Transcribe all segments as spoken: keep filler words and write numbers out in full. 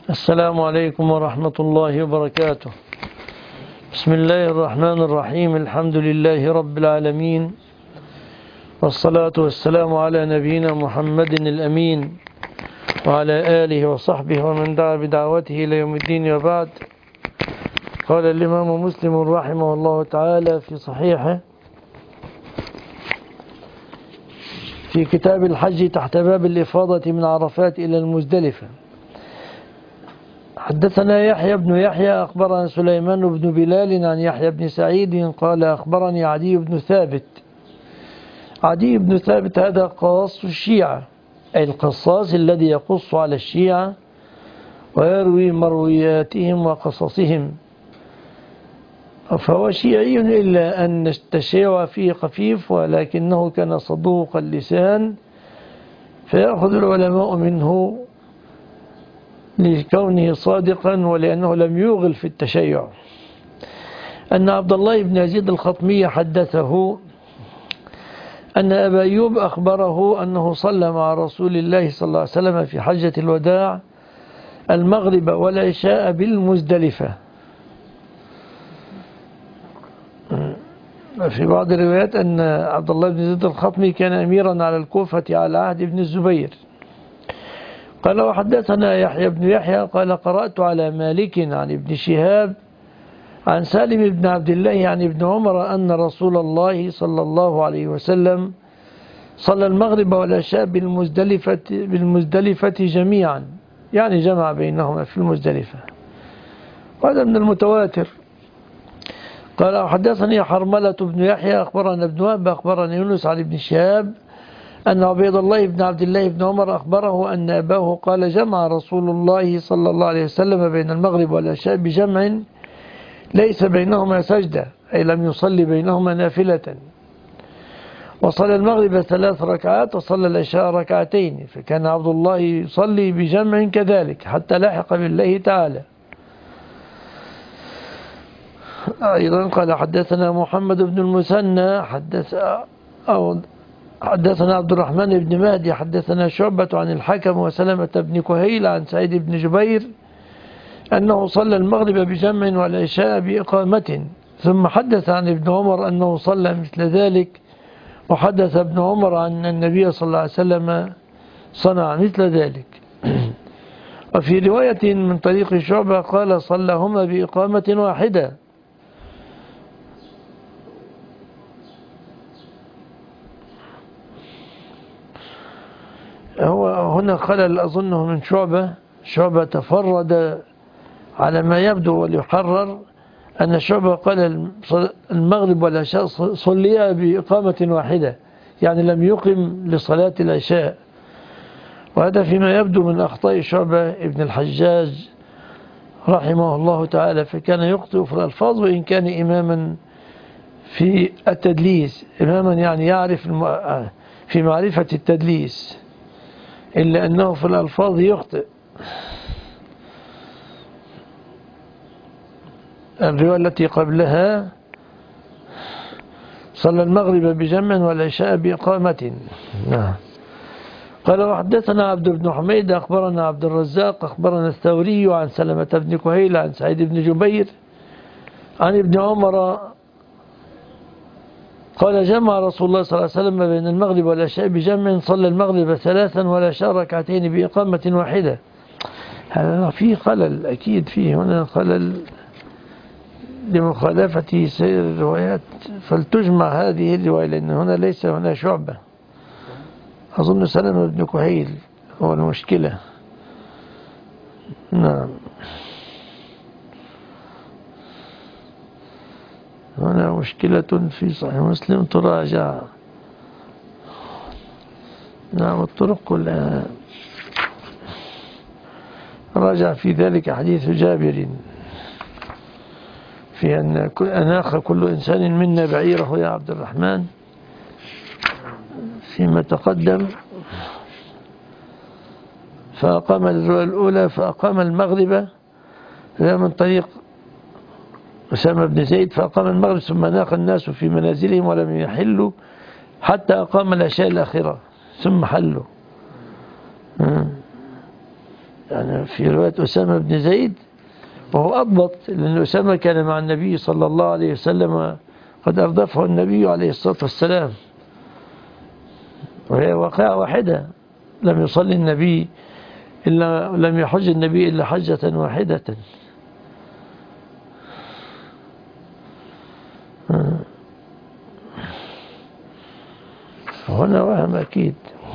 السلام عليكم ورحمة الله وبركاته. بسم الله الرحمن الرحيم. الحمد لله رب العالمين، والصلاة والسلام على نبينا محمد الأمين وعلى آله وصحبه ومن دعا بدعوته إلى يوم الدين، وبعد. قال الإمام مسلم رحمه الله تعالى في صحيحه في كتاب الحج تحت باب الإفاضة من عرفات إلى المزدلفة: حدثنا يحيى بن يحيى أخبرنا سليمان بن بلال عن يحيى بن سعيد قال أخبرني عدي بن ثابت. عدي بن ثابت هذا قاص الشيعة، أي القصاص الذي يقص على الشيعة ويروي مروياتهم وقصصهم، فهو شيعي إلا أن التشيع فيه خفيف، ولكنه كان صدوق اللسان فيأخذ العلماء منه لكونه صادقا ولأنه لم يوغل في التشيع. أن عبد الله بن يزيد الخطمي حدثه أن أبا أيوب أخبره أنه صلى مع رسول الله صلى الله عليه وسلم في حجة الوداع المغرب والعشاء بالمزدلفة. في بعض الروايات أن عبد الله بن يزيد الخطمي كان أميرا على الكوفة على عهد ابن الزبير. قال وحدثنا يحيى بن يحيى قال قرأت على مالك عن ابن شهاب عن سالم بن عبد الله عن ابن عمر أن رسول الله صلى الله عليه وسلم صلى المغرب والعشاء بالمزدلفة, بالمزدلفة جميعا، يعني جمع بينهما في المزدلفة، وهذا من المتواتر. قال حدثني حرملة بن يحيى أخبرنا ابن وهب أخبرنا يونس عن ابن شهاب أن عبيد الله بن عبد الله بن عمر أخبره أن أباه قال جمع رسول الله صلى الله عليه وسلم بين المغرب والعشاء بجمع ليس بينهما سجدة، أي لم يصلي بينهما نافلة، وصلى المغرب ثلاث ركعات وصلى العشاء ركعتين، فكان عبد الله يصلي بجمع كذلك حتى لحق بالله تعالى. أيضا قال حدثنا محمد بن المثنى حدث أو حدثنا عبد الرحمن بن مهدي حدثنا شعبة عن الحكم وسلمة بن كهيل عن سعيد بن جبير أنه صلى المغرب بجمع والعشاء بإقامة، ثم حدث عن ابن عمر أنه صلى مثل ذلك، وحدث ابن عمر أن النبي صلى الله عليه وسلم صنع مثل ذلك. وفي رواية من طريق شعبة قال صلىهما بإقامة واحدة. هو هنا خلل أظنه من شعبة شعبة تفرد على ما يبدو وليحرر أن شعبة قال المغرب والعشاء صليا بإقامة واحدة، يعني لم يقم لصلاة العشاء، وهذا فيما يبدو من أخطاء شعبة ابن الحجاج رحمه الله تعالى، فكان يخطئ في الألفاظ وإن كان إماما في التدليس، إماما يعني يعرف في معرفة التدليس، إلا أنه في الألفاظ يخطئ. الرواية التي قبلها صلى المغرب بجمع والعشاء بإقامة. نعم. قال وحدثنا عبد بن حميد أخبرنا عبد الرزاق أخبرنا الثوري عن سلمة بن كهيل عن سعيد بن جبير عن ابن عمر قال جمع رسول الله صلى الله عليه وسلم بين المغرب والعشاء بجمع صلى المغرب ثلاثا والعشاء ركعتين بإقامة واحدة. هذا فيه خلل، أكيد فيه هنا خلل لمخالفة سير الروايات، فلتجمع هذه الرواية، لأن هنا ليس هنا شعبة، أظن سلمة بن كهيل هو المشكلة. نعم، هنا مشكلة في صحيح مسلم تراجع. نعم، الطرق كلها راجع في ذلك حديث جابر في أن أناخ كل إنسان منا بعيره يا عبد الرحمن فيما تقدم، فأقام الرواية الأولى فأقام المغرب من طريق أسامة بن زيد، فأقام المغرب ثم ناق الناس في منازلهم ولم يحلوا حتى أقام العشاء الآخرة ثم حلوا. يعني في رواية أسامة بن زيد وهو أضبط، لأن أسامة كان مع النبي صلى الله عليه وسلم قد أردفه النبي عليه الصلاة والسلام، وهي واقعة واحدة، لم يصلي النبي إلا لم يحج النبي إلا حجة واحدة. هنا وهم أكيد.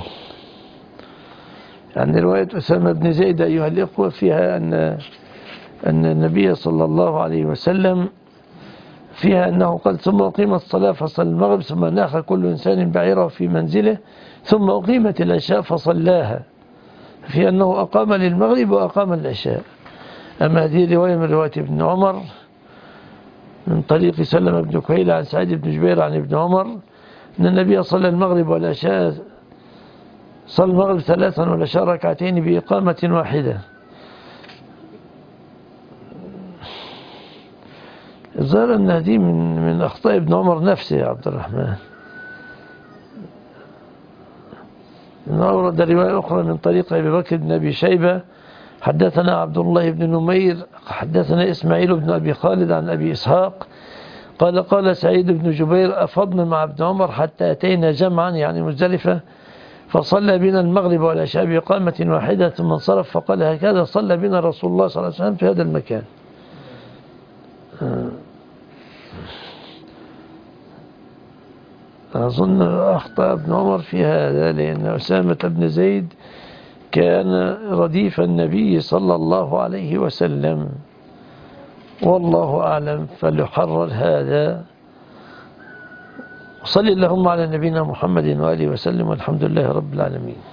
يعني رواية أسامة بن زيد أيها الإخوة فيها أن أن النبي صلى الله عليه وسلم فيها أنه قال ثم أقيمت الصلاة فصلى المغرب ثم ناخ كل إنسان بعيره في منزله ثم أقيمت العشاء فصلاها، في أنه أقام للمغرب وأقام العشاء. أما هذه رواية من رواية ابن عمر من طريق سلم بن كهيل عن سعيد بن جبير عن ابن عمر أن النبي صلى المغرب والعشاء صلى المغرب ثلاثا والعشاء ركعتين بإقامة واحدة. الظاهر أن هذه من من أخطاء ابن عمر نفسه يا عبد الرحمن. أورد رواية أخرى من طريق أبي بكر بن أبي شيبة حدثنا عبد الله بن نمير حدثنا إسماعيل بن أبي خالد عن أبي إسحاق قال قال سعيد بن جبير أفضنا مع ابن عمر حتى أتينا جمعا يعني مزدلفة فصلى بنا المغرب والعشاء بإقامة واحدة ثم انصرف فقال هكذا صلى بنا رسول الله صلى الله عليه وسلم في هذا المكان. أظن أخطأ ابن عمر في هذا، لأن أسامة بن زيد كان رديف النبي صلى الله عليه وسلم، والله أعلم، فليحرر هذا. صلى اللهم على نبينا محمد وآله وسلم، والحمد لله رب العالمين.